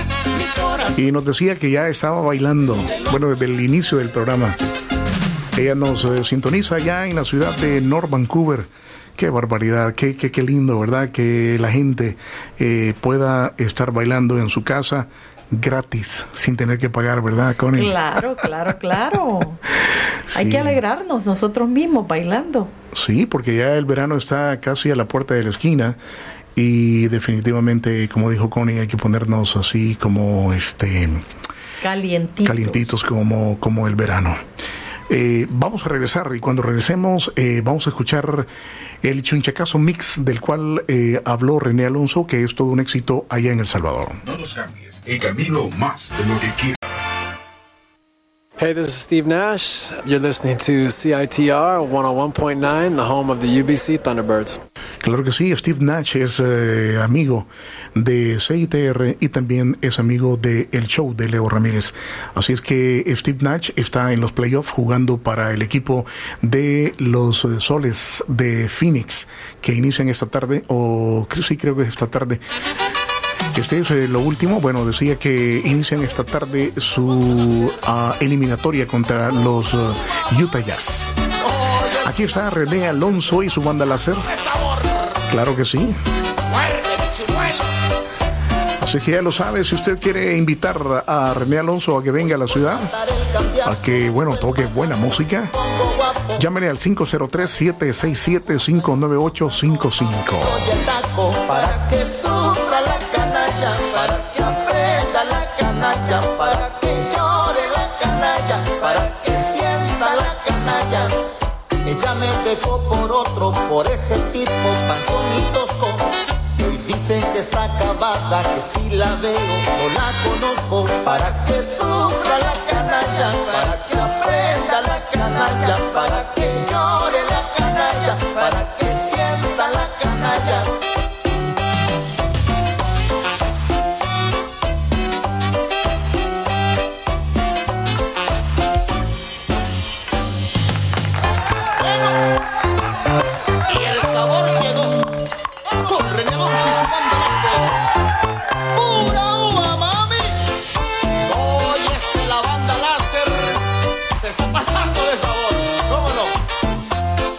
y nos decía que ya estaba bailando, bueno, desde el inicio del programa. Ella nos eh, sintoniza ya en la ciudad de North Vancouver. Qué barbaridad, qué, qué, qué lindo, ¿verdad? Que la gente eh, pueda estar bailando en su casa gratis, sin tener que pagar, ¿verdad, Connie? Claro, claro, claro. Sí. Hay que alegrarnos nosotros mismos bailando. Sí, porque ya el verano está casi a la puerta de la esquina. Y definitivamente, como dijo Connie, hay que ponernos así como este calientitos, calientitos como, como el verano. Eh, vamos a regresar y cuando regresemos eh, vamos a escuchar el Chunchacazo Mix del cual eh, habló René Alonso, que es todo un éxito allá en El Salvador. No los cambies, el camino más de lo que quieras. Hey, this is Steve Nash. You're listening to C I T R one oh one point nine, the home of the U B C Thunderbirds. Claro que sí, Steve Nash es eh, amigo de C I T R y también es amigo de El Show de Leo Ramírez. Así es que Steve Nash está en los playoffs jugando para el equipo de los eh, Soles de Phoenix, que inician esta tarde, o sí creo que esta tarde. Este es eh, lo último. Bueno, decía que inician esta tarde su uh, eliminatoria contra los uh, Utah Jazz. Aquí está René Alonso y su banda láser. Claro que sí. Así que ya lo sabe, si usted quiere invitar a René Alonso a que venga a la ciudad, a que, bueno, toque buena música, llámele al cinco cero tres, siete seis siete, cinco nueve ocho cinco cinco. Para que sufra la canalla, para que aprenda la canalla, para que llore la canalla, para que sienta la canalla. Ella me dejó por otro, por ese tipo panzonitos como. Y hoy dicen que está acabada, que si la veo no la conozco. Para que sufra la canalla, para que aprenda la canalla, para que llore la canalla, para que sienta la canalla. Y el sabor llegó con René Alonso y su banda láser. ¡Pura uva, mami! Hoy es que la banda láser se está pasando de sabor. ¿Cómo no?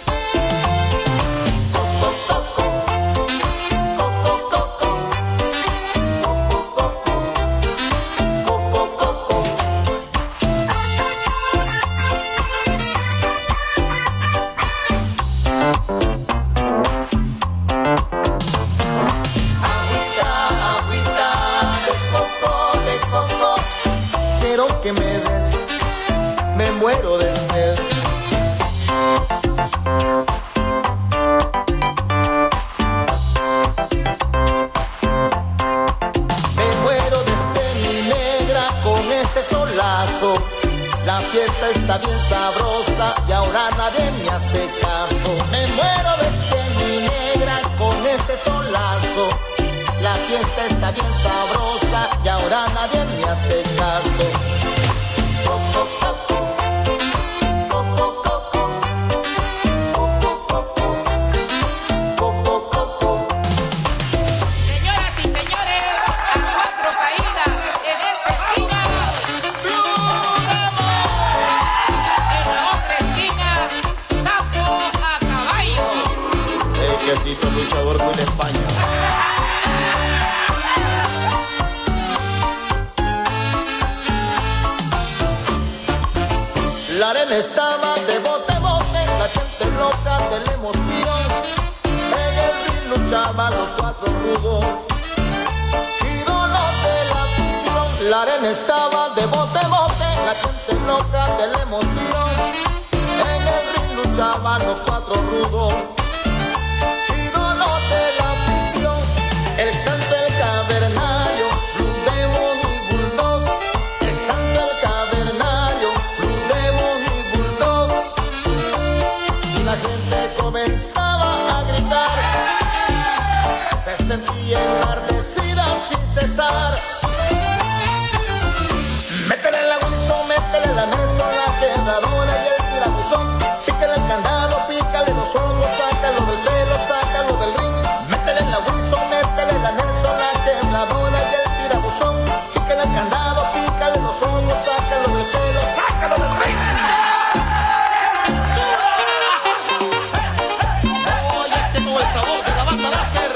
fiesta está bien sabrosa y ahora nadie me hace caso. Me muero de sed, mi negra, con este solazo. La fiesta está bien sabrosa y ahora nadie me hace caso. Coco, coco. Dice el luchador Will España. La arena estaba de bote bote, la gente loca de la emoción. En el ring luchaban los cuatro rudos, ídolos de la visión. La arena estaba de bote bote, la gente loca de la emoción. En el ring luchaban los cuatro rudos, de la prisión, el santo, el cavernario, Blue Demon y Bulldog, el santo, el cavernario, Blue Demon y Bulldog, y la gente comenzaba a gritar, se sentía enardecida sin cesar. Métele la Wilson, métele la Nelson, la quebradora y el tirabuzón, pícale el candado, pícale los ojos, sácalo del pelo, sácalo del ring. Métele la Wilson, métele la Nelson, la quebradora y el tirabuzón, pícale el candado, pícale los ojos, sácalo del pelo, sácalo del ring. Oye, este con el sabor de la banda láser.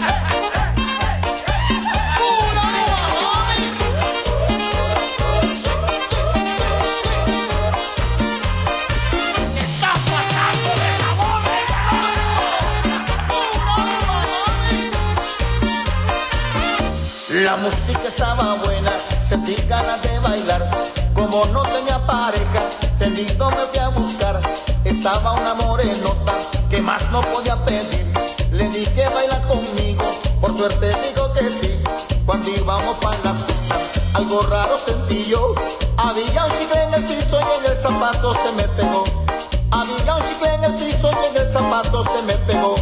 La música estaba buena, sentí ganas de bailar. Como no tenía pareja, tenido me fui a buscar. Estaba una morenota que más no podía pedir. Le dije baila conmigo, por suerte digo que sí. Cuando íbamos para la pista, algo raro sentí yo. Había un chicle en el piso y en el zapato se me pegó. Había un chicle en el piso y en el zapato se me pegó.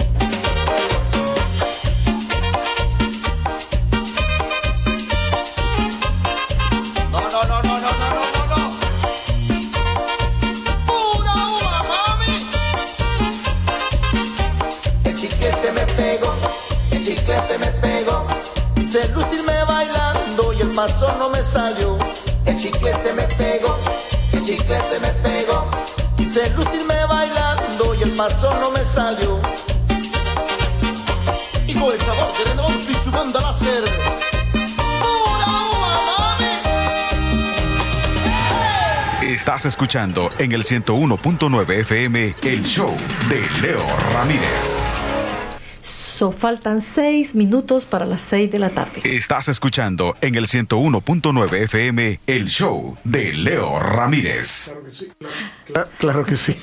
El chicle se me pegó, quise lucirme bailando y el paso no me salió. El chicle se me pegó, el chicle se me pegó, quise lucirme bailando y el paso no me salió. Y con el sabor de Renault y su banda láser. ¡Pura uva, mami! Estás escuchando en el ciento uno punto nueve F M el show de Leo Ramírez. So, faltan seis minutos para las seis de la tarde. Estás escuchando en el ciento uno punto nueve F M el show de Leo Ramírez. Claro que sí. Claro, claro que sí.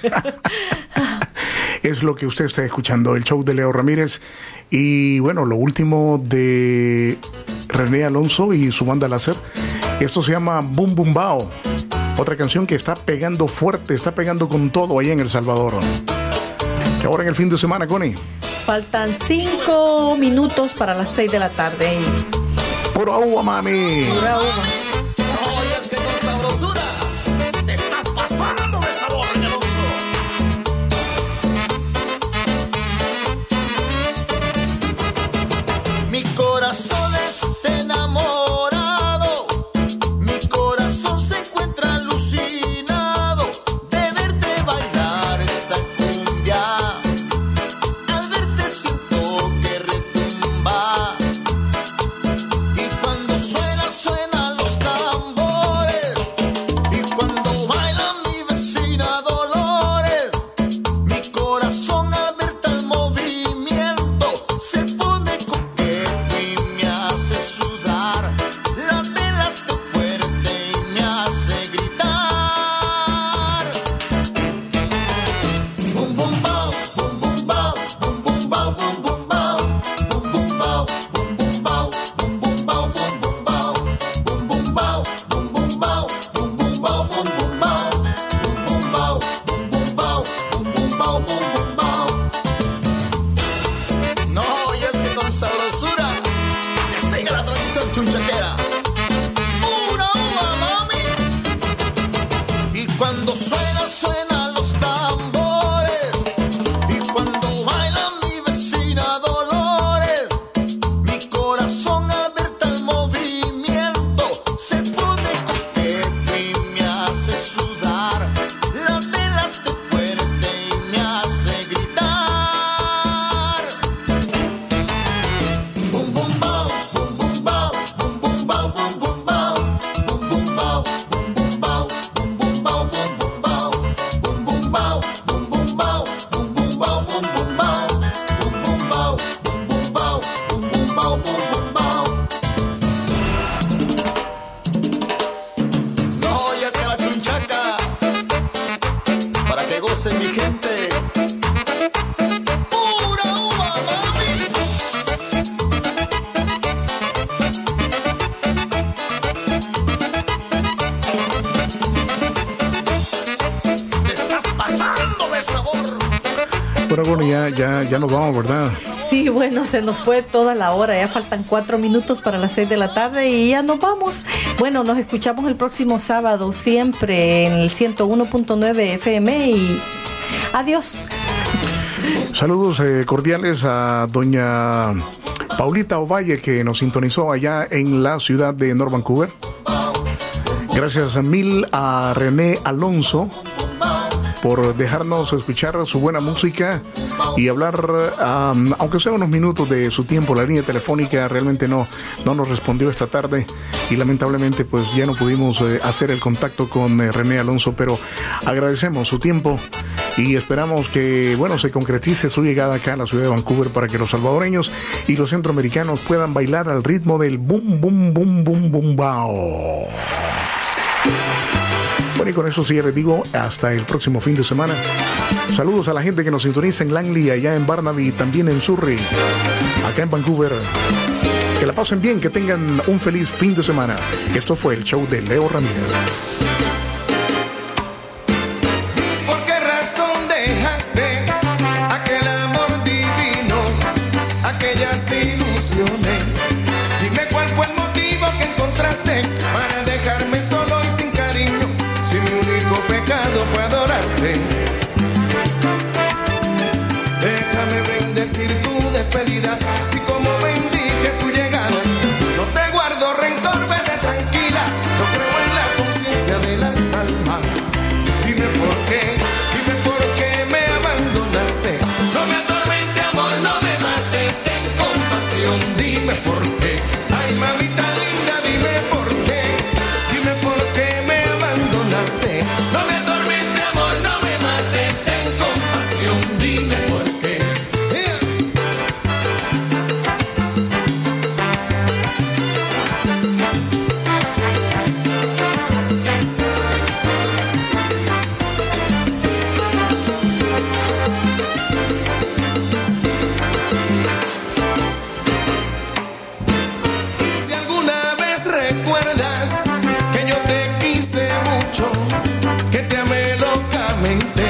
Es lo que usted está escuchando, el show de Leo Ramírez. Y bueno, lo último de René Alonso y su banda láser. Esto se llama Boom Boom Bao. Otra canción que está pegando fuerte, está pegando con todo ahí en El Salvador. ¿Qué ahora en el fin de semana, Connie? Faltan cinco minutos para las seis de la tarde. Pura uva, mami. Pura uva. Oye, que con sabrosura te estás pasando de sabor, Alonso. Mi corazón está enamorado, mi corazón se encuentra alucinado de verte bailar esta cumbia. Al verte siento que retumba y cuando suena, suena los Bueno, bueno, ya, ya, ya nos vamos, ¿verdad? Sí, bueno, se nos fue toda la hora. Ya faltan cuatro minutos para las seis de la tarde y ya nos vamos. Bueno, nos escuchamos el próximo sábado, siempre en el ciento uno punto nueve F M y adiós. Saludos eh, cordiales a doña Paulita Ovalle, que nos sintonizó allá en la ciudad de North Vancouver. Gracias a mil a René Alonso por dejarnos escuchar su buena música y hablar, um, aunque sea unos minutos de su tiempo. La línea telefónica realmente no, no nos respondió esta tarde y lamentablemente pues ya no pudimos eh, hacer el contacto con eh, René Alonso, pero agradecemos su tiempo y esperamos que, bueno, se concretice su llegada acá a la ciudad de Vancouver para que los salvadoreños y los centroamericanos puedan bailar al ritmo del boom, boom, boom, boom, boom, bao. Bueno, y con eso sí, ya les digo, hasta el próximo fin de semana. Saludos a la gente que nos sintoniza en Langley, allá en Barnaby, también en Surrey, acá en Vancouver. Que la pasen bien, que tengan un feliz fin de semana. Esto fue el show de Leo Ramírez. ¿Por qué razón dejaste aquel amor divino, aquellas ilusiones? Dime cuál fue el motivo que encontraste para dejarme solo y sin cariño, si mi único pecado fue adorarte. Déjame bendecir tu despedida, así como bendije tu llegada. No te guardo rencor, vete tranquila, yo creo en la conciencia de las almas. Dime por qué, dime por qué me abandonaste. No me atormente, amor, no me mates, ten compasión. Dime por qué, ay mamita linda, dime por qué, dime por qué me abandonaste. No me atormente, amor, no me mates, ten compasión. Dime por qué. Yeah. Si alguna vez recuerdas que yo te quise mucho, que te amé locamente,